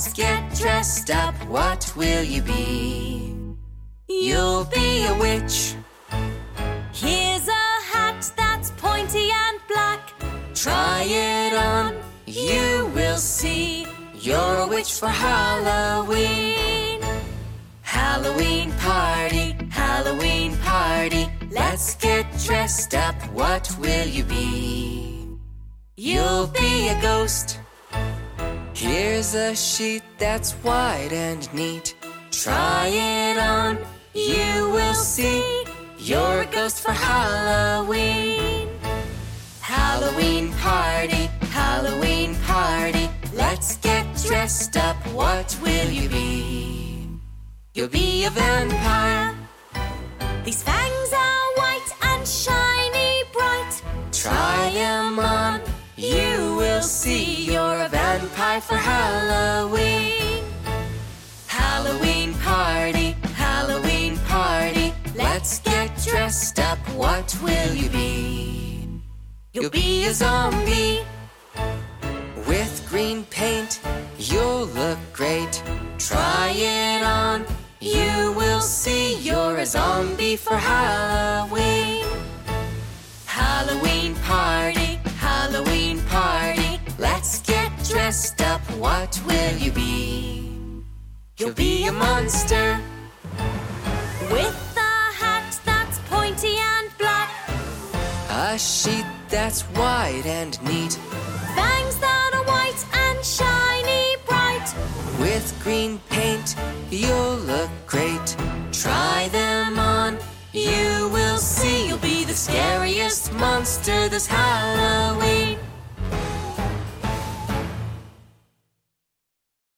Let's get dressed up, what will you be? You'll be a witch. Here's a hat that's pointy and black. Try it on, you will see. You're a witch for Halloween. Halloween party, Halloween party. Let's get dressed up, what will you be? You'll be a ghost. Here's a sheet that's white and neat. Try it on, you will see. You're a ghost for Halloween. Halloween party, Halloween party. Let's get dressed up, what will you be? You'll be a vampire. These fangs are white and shiny bright. Try 'em on, you will see. You're a vampire for Halloween. Halloween party, Halloween party. Let's get dressed up, what will you be? You'll be a zombie. With green paint, you'll look great. Try it on, you will see. You're a zombie for Halloween. Halloween party, Halloween party. Let's get dressed up, what will you be? You'll be a monster. With a hat that's pointy and black. A sheet that's white and neat. Fangs that are white and shiny bright. With green paint, you'll look great. Try them on, you will see. You'll be the scariest monster this Halloween.